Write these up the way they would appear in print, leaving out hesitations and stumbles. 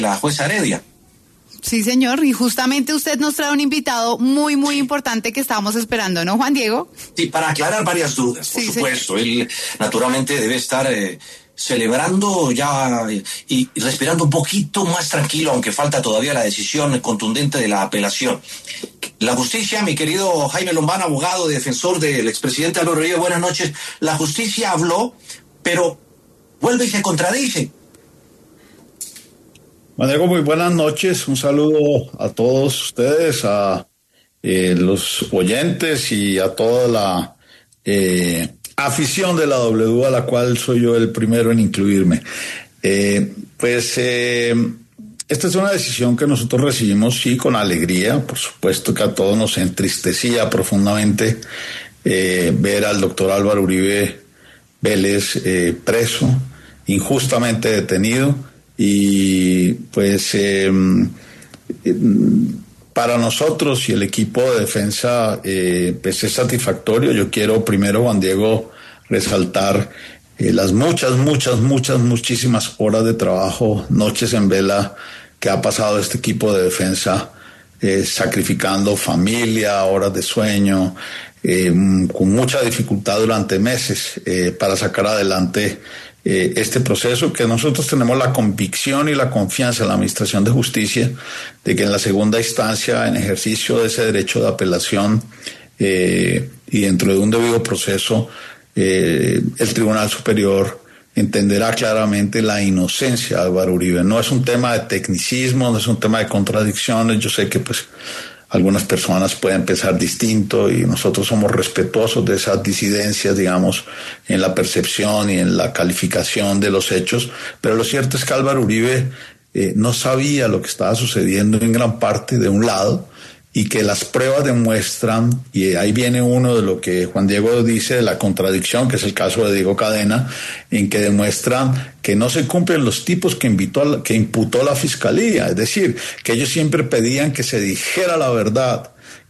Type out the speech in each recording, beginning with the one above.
la jueza Heredia. Sí, señor, y justamente usted nos trae un invitado muy, muy importante que estábamos esperando, ¿no, Juan Diego? Sí, para aclarar varias dudas, por supuesto. Él naturalmente debe estar celebrando ya y respirando un poquito más tranquilo, aunque falta todavía la decisión contundente de la apelación. La justicia, mi querido Jaime Lombana, abogado, defensor del expresidente Álvaro Uribe, buenas noches. La justicia habló, pero vuelve y se contradice. Juan Diego, muy buenas noches. Un saludo a todos ustedes, a los oyentes y a toda la afición de la W, a la cual soy yo el primero en incluirme. Esta es una decisión que nosotros recibimos, sí, con alegría. Por supuesto que a todos nos entristecía profundamente ver al doctor Álvaro Uribe Vélez preso, injustamente detenido. Y pues para nosotros y el equipo de defensa pues es satisfactorio. Yo quiero primero, Juan Diego, resaltar las muchísimas horas de trabajo, noches en vela que ha pasado este equipo de defensa, sacrificando familia, horas de sueño, con mucha dificultad durante meses para sacar adelante este proceso, que nosotros tenemos la convicción y la confianza en la Administración de Justicia de que en la segunda instancia, en ejercicio de ese derecho de apelación y dentro de un debido proceso, el Tribunal Superior entenderá claramente la inocencia de Álvaro Uribe. No es un tema de tecnicismo, no es un tema de contradicciones. Yo sé que pues algunas personas pueden pensar distinto y nosotros somos respetuosos de esas disidencias, digamos, en la percepción y en la calificación de los hechos, pero lo cierto es que Álvaro Uribe no sabía lo que estaba sucediendo en gran parte de un lado, y que las pruebas demuestran, y ahí viene uno de lo que Juan Diego dice de la contradicción, que es el caso de Diego Cadena, en que demuestran que no se cumplen los tipos que imputó la Fiscalía, es decir, que ellos siempre pedían que se dijera la verdad,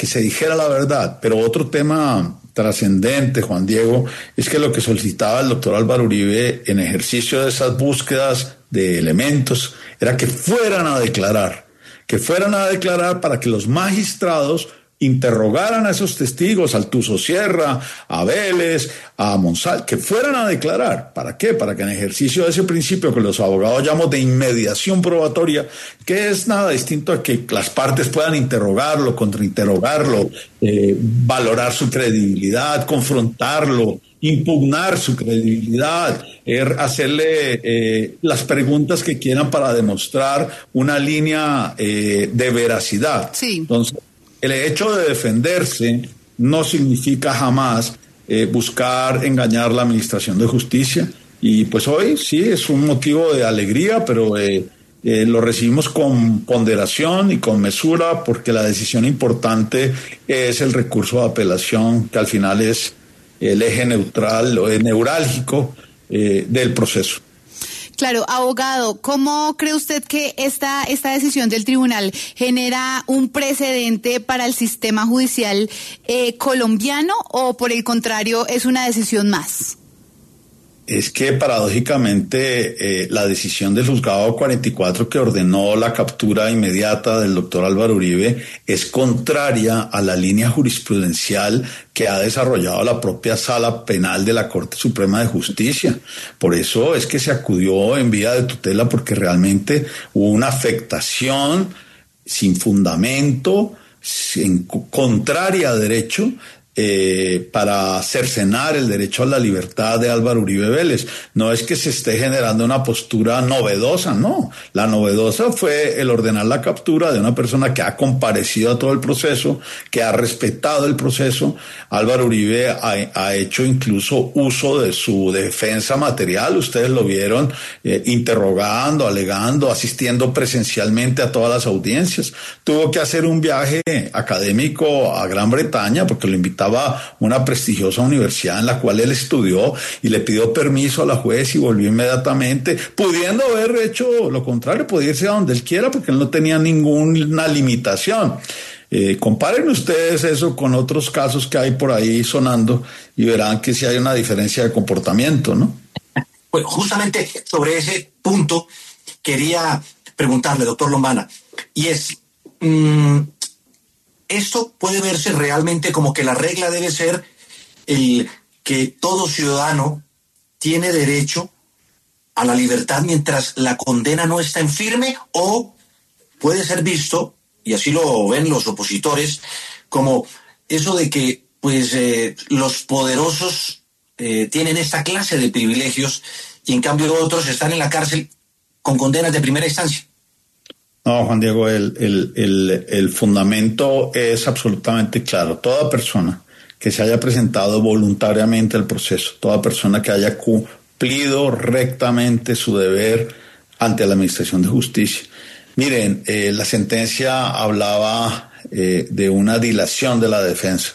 pero otro tema trascendente, Juan Diego, es que lo que solicitaba el doctor Álvaro Uribe en ejercicio de esas búsquedas de elementos era que fueran a declarar para que los magistrados interrogaran a esos testigos, al Tuso Sierra, a Vélez, a Monsalve, que fueran a declarar. ¿Para qué? Para que en ejercicio de ese principio que los abogados llamamos de inmediación probatoria, que es nada distinto a que las partes puedan interrogarlo, contrainterrogarlo, valorar su credibilidad, confrontarlo, impugnar su credibilidad, hacerle las preguntas que quieran para demostrar una línea de veracidad. Sí. Entonces, el hecho de defenderse no significa jamás buscar engañar la Administración de Justicia, y pues hoy sí es un motivo de alegría, pero lo recibimos con ponderación y con mesura, porque la decisión importante es el recurso de apelación, que al final es el eje neutral o neurálgico del proceso. Claro, abogado, ¿cómo cree usted que esta decisión del tribunal genera un precedente para el sistema judicial colombiano, o por el contrario es una decisión más? Es que paradójicamente la decisión del juzgado 44 que ordenó la captura inmediata del doctor Álvaro Uribe es contraria a la línea jurisprudencial que ha desarrollado la propia Sala Penal de la Corte Suprema de Justicia. Por eso es que se acudió en vía de tutela, porque realmente hubo una afectación sin fundamento, contraria a derecho, para cercenar el derecho a la libertad de Álvaro Uribe Vélez. No es que se esté generando una postura novedosa, no. La novedosa fue el ordenar la captura de una persona que ha comparecido a todo el proceso, que ha respetado el proceso. Álvaro Uribe ha hecho incluso uso de su defensa material, ustedes lo vieron, interrogando, alegando, asistiendo presencialmente a todas las audiencias. Tuvo que hacer un viaje académico a Gran Bretaña porque lo invitaba una prestigiosa universidad en la cual él estudió, y le pidió permiso a la juez y volvió inmediatamente, pudiendo haber hecho lo contrario, podía irse a donde él quiera porque él no tenía ninguna limitación. Comparen ustedes eso con otros casos que hay por ahí sonando y verán que sí hay una diferencia de comportamiento, ¿no? Pues justamente sobre ese punto quería preguntarle, doctor Lombana, y es, ¿esto puede verse realmente como que la regla debe ser el que todo ciudadano tiene derecho a la libertad mientras la condena no está en firme, o puede ser visto, y así lo ven los opositores, como eso de que pues los poderosos tienen esta clase de privilegios y en cambio otros están en la cárcel con condenas de primera instancia? No, Juan Diego, el fundamento es absolutamente claro. Toda persona que se haya presentado voluntariamente al proceso, toda persona que haya cumplido rectamente su deber ante la Administración de Justicia. Miren, la sentencia hablaba de una dilación de la defensa.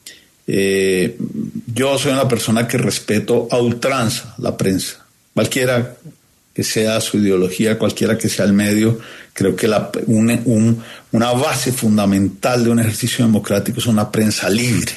Yo soy una persona que respeto a ultranza la prensa, cualquiera que sea su ideología, cualquiera que sea el medio. Creo que una base fundamental de un ejercicio democrático es una prensa libre.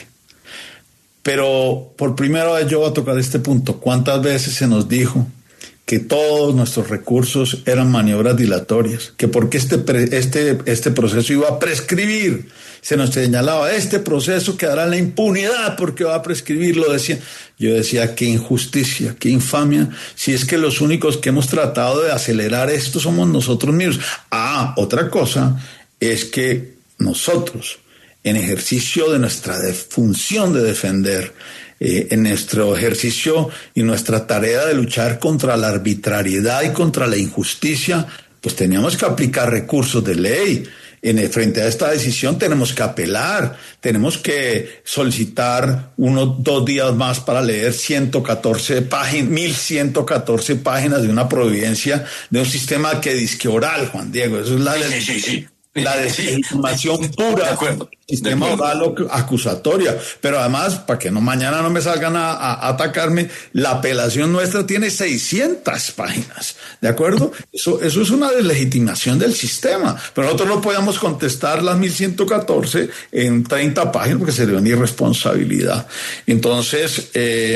Pero por primera vez yo voy a tocar este punto. ¿Cuántas veces se nos dijo que todos nuestros recursos eran maniobras dilatorias? Que porque este proceso iba a prescribir. Se nos señalaba, este proceso quedará en la impunidad porque va a prescribir, lo decían. Yo decía, qué injusticia, qué infamia, si es que los únicos que hemos tratado de acelerar esto somos nosotros mismos. Otra cosa es que nosotros, en ejercicio de nuestra función de defender, en nuestro ejercicio y nuestra tarea de luchar contra la arbitrariedad y contra la injusticia, pues teníamos que aplicar recursos de ley. Frente a esta decisión tenemos que apelar, tenemos que solicitar 2 días más para leer 114 páginas, 1114 páginas de una providencia de un sistema que disque oral, Juan Diego. Eso es la desinformación pura, sistema oral acusatoria. Pero además, para que mañana no me salgan a atacarme, la apelación nuestra tiene 600 páginas, ¿de acuerdo? Eso es una deslegitimación del sistema. Pero nosotros no podíamos contestar las 1114 en 30 páginas porque sería una irresponsabilidad. Entonces,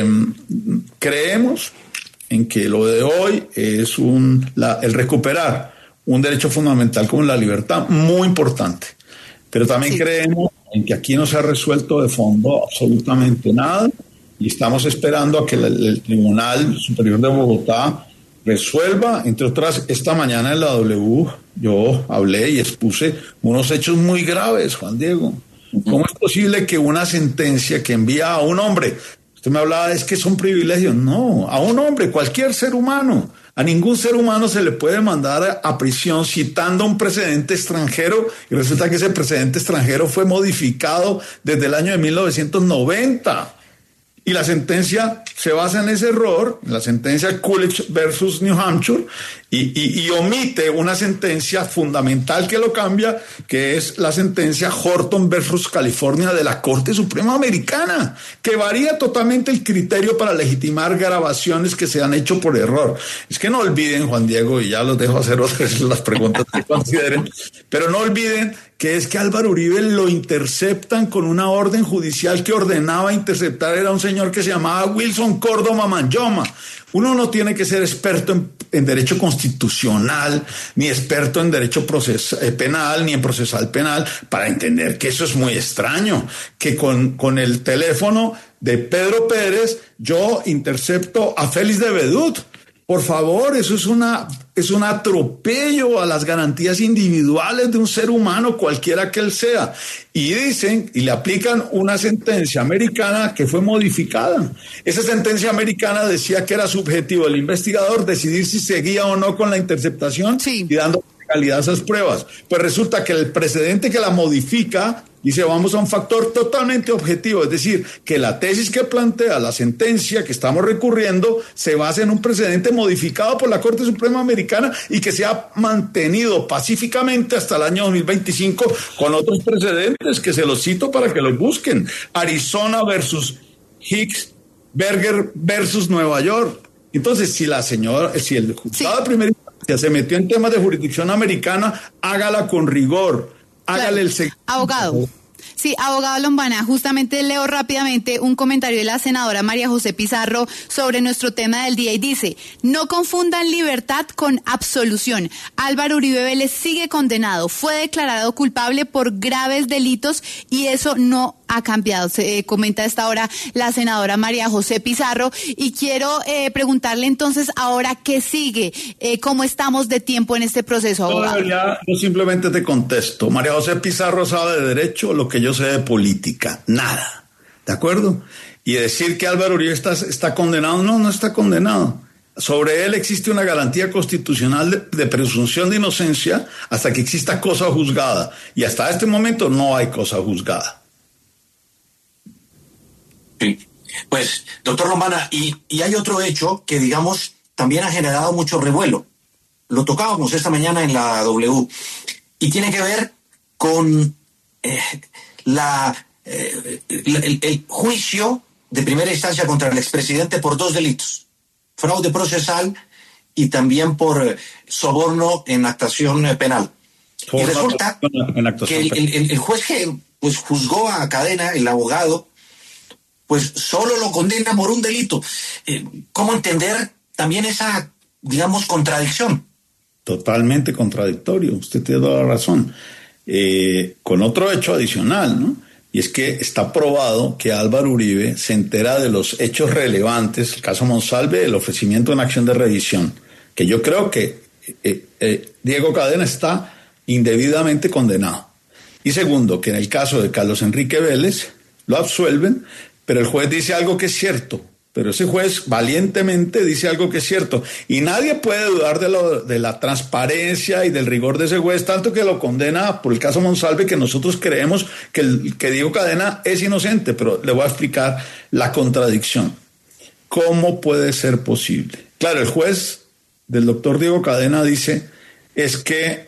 creemos en que lo de hoy es el recuperar un derecho fundamental como la libertad, muy importante. Pero también creemos en que aquí no se ha resuelto de fondo absolutamente nada y estamos esperando a que el Tribunal Superior de Bogotá resuelva. Entre otras, esta mañana en la W yo hablé y expuse unos hechos muy graves, Juan Diego. ¿Cómo es posible que una sentencia que envía a un hombre, usted me hablaba, es que son privilegios? No, a un hombre, cualquier ser humano. A ningún ser humano se le puede mandar a prisión citando un precedente extranjero, y resulta que ese precedente extranjero fue modificado desde el año de 1990. Y la sentencia se basa en ese error, la sentencia Coolidge versus New Hampshire, y omite una sentencia fundamental que lo cambia, que es la sentencia Horton versus California de la Corte Suprema Americana, que varía totalmente el criterio para legitimar grabaciones que se han hecho por error. Es que no olviden, Juan Diego, y ya los dejo hacer otras las preguntas que consideren, pero no olviden que es que Álvaro Uribe lo interceptan con una orden judicial que ordenaba interceptar, era un señor que se llamaba Wilson Córdoba Manyoma. Uno no tiene que ser experto en derecho constitucional, ni experto en derecho penal, ni en procesal penal, para entender que eso es muy extraño, que con el teléfono de Pedro Pérez yo intercepto a Félix de Bedut. Por favor, eso es un atropello a las garantías individuales de un ser humano, cualquiera que él sea. Y dicen, y le aplican una sentencia americana que fue modificada. Esa sentencia americana decía que era subjetivo del investigador decidir si seguía o no con la interceptación, y dando legalidad a esas pruebas. Pues resulta que el precedente que la modifica dice, vamos a un factor totalmente objetivo, es decir, que la tesis que plantea la sentencia que estamos recurriendo se basa en un precedente modificado por la Corte Suprema Americana y que se ha mantenido pacíficamente hasta el año 2025 con otros precedentes que se los cito para que los busquen. Arizona versus Hicks, Berger versus Nueva York. Entonces, si el juzgado de primera instancia se metió en temas de jurisdicción americana, hágala con rigor. Hágale el abogado. Sí, abogado Lombana, justamente leo rápidamente un comentario de la senadora María José Pizarro sobre nuestro tema del día y dice: no confundan libertad con absolución. Álvaro Uribe Vélez sigue condenado, fue declarado culpable por graves delitos y eso no ha cambiado. Se comenta a esta hora la senadora María José Pizarro y quiero preguntarle entonces ahora qué sigue, cómo estamos de tiempo en este proceso, abogado. Yo simplemente te contesto. María José Pizarro sabe de derecho lo que yo sé de política, nada, ¿de acuerdo? Y decir que Álvaro Uribe está condenado, no está condenado. Sobre él existe una garantía constitucional de presunción de inocencia hasta que exista cosa juzgada, y hasta este momento no hay cosa juzgada. Sí, pues, doctor Lombana, y hay otro hecho que, digamos, también ha generado mucho revuelo. Lo tocábamos esta mañana en la W, y tiene que ver con el juicio de primera instancia contra el expresidente por 2 delitos: fraude procesal y también por soborno en actuación penal. Y resulta que el juez que pues juzgó a Cadena, el abogado, pues solo lo condena por un delito. ¿Cómo entender también esa, digamos, contradicción? Totalmente contradictorio, usted tiene toda la razón. Con otro hecho adicional, ¿no? Y es que está probado que Álvaro Uribe se entera de los hechos relevantes, el caso Monsalve, el ofrecimiento de una acción de revisión, que yo creo que Diego Cadena está indebidamente condenado. Y segundo, que en el caso de Carlos Enrique Vélez lo absuelven, pero el juez dice algo que es cierto. Pero ese juez valientemente dice algo que es cierto. Y nadie puede dudar de la transparencia y del rigor de ese juez, tanto que lo condena por el caso Monsalve, que nosotros creemos que Diego Cadena es inocente. Pero le voy a explicar la contradicción. ¿Cómo puede ser posible? Claro, el juez del doctor Diego Cadena dice, es que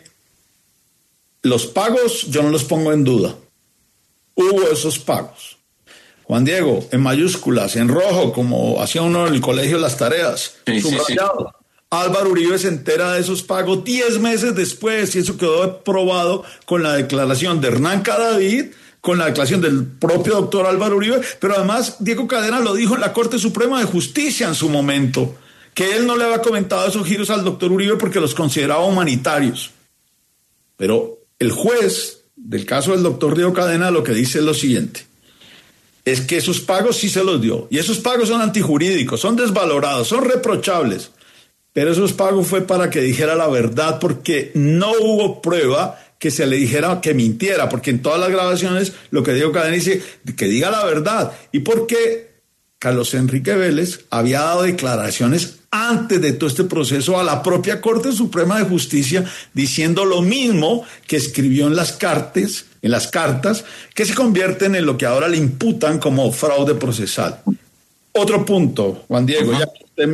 los pagos yo no los pongo en duda. Hubo esos pagos. Juan Diego, en mayúsculas, en rojo, como hacía uno en el colegio las tareas, subrayado. Sí. Álvaro Uribe se entera de esos pagos 10 meses después, y eso quedó probado con la declaración de Hernán Cadavid, con la declaración del propio doctor Álvaro Uribe, pero además Diego Cadena lo dijo en la Corte Suprema de Justicia en su momento, que él no le había comentado esos giros al doctor Uribe porque los consideraba humanitarios. Pero el juez del caso del doctor Diego Cadena lo que dice es lo siguiente: es que esos pagos sí se los dio, y esos pagos son antijurídicos, son desvalorados, son reprochables, pero esos pagos fue para que dijera la verdad, porque no hubo prueba que se le dijera que mintiera, porque en todas las grabaciones lo que Diego Cadena dice, que diga la verdad, y porque Carlos Enrique Vélez había dado declaraciones antes de todo este proceso a la propia Corte Suprema de Justicia, diciendo lo mismo que escribió en las cartas, que se convierten en lo que ahora le imputan como fraude procesal. Otro punto, Juan Diego, ya que usted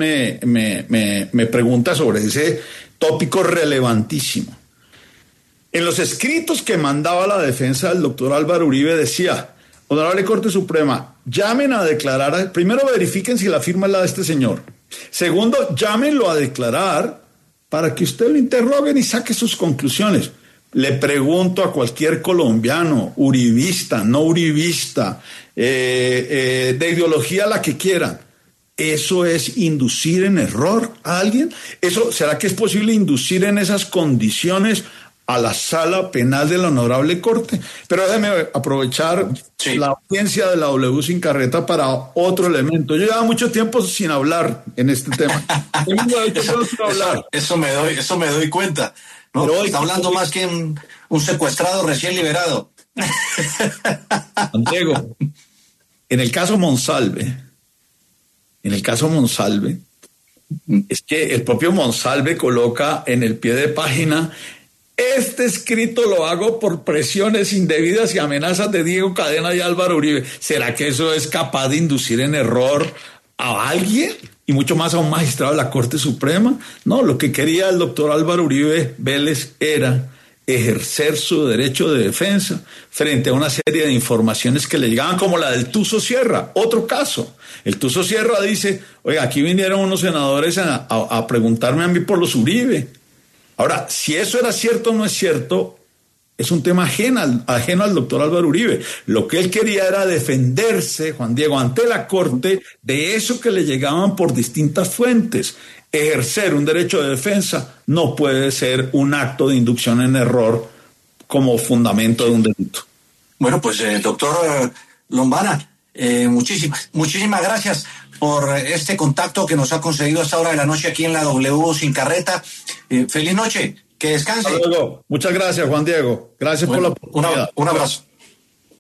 me pregunta sobre ese tópico relevantísimo. En los escritos que mandaba la defensa del doctor Álvaro Uribe decía: Honorable Corte Suprema, llamen a declarar, primero verifiquen si la firma es la de este señor. Segundo, llámenlo a declarar para que usted lo interroguen y saque sus conclusiones. Le pregunto a cualquier colombiano, uribista, no uribista, de ideología la que quieran, ¿eso es inducir en error a alguien? ¿Será que es posible inducir en esas condiciones a la sala penal de la Honorable Corte? Pero déjeme aprovechar la audiencia de la W sin carreta para otro elemento. Yo llevaba mucho tiempo sin hablar en este tema. Eso me doy cuenta. No, pero hoy está hablando más que un secuestrado recién liberado. Diego, en el caso Monsalve, es que el propio Monsalve coloca en el pie de página: este escrito lo hago por presiones indebidas y amenazas de Diego Cadena y Álvaro Uribe. ¿Será que eso es capaz de inducir en error a alguien? Y mucho más a un magistrado de la Corte Suprema. No, lo que quería el doctor Álvaro Uribe Vélez era ejercer su derecho de defensa frente a una serie de informaciones que le llegaban, como la del Tuzo Sierra. Otro caso. El Tuzo Sierra dice: oiga, aquí vinieron unos senadores a preguntarme a mí por los Uribe. Ahora, si eso era cierto o no es cierto, es un tema ajeno al doctor Álvaro Uribe. Lo que él quería era defenderse, Juan Diego, ante la Corte de eso que le llegaban por distintas fuentes. Ejercer un derecho de defensa no puede ser un acto de inducción en error como fundamento de un delito. Bueno, pues doctor Lombana, muchísimas gracias por este contacto que nos ha concedido a esta hora de la noche aquí en la W Sin Carreta. Feliz noche, que descanse. Hasta luego. Muchas gracias, Juan Diego. Gracias por la oportunidad. Un abrazo.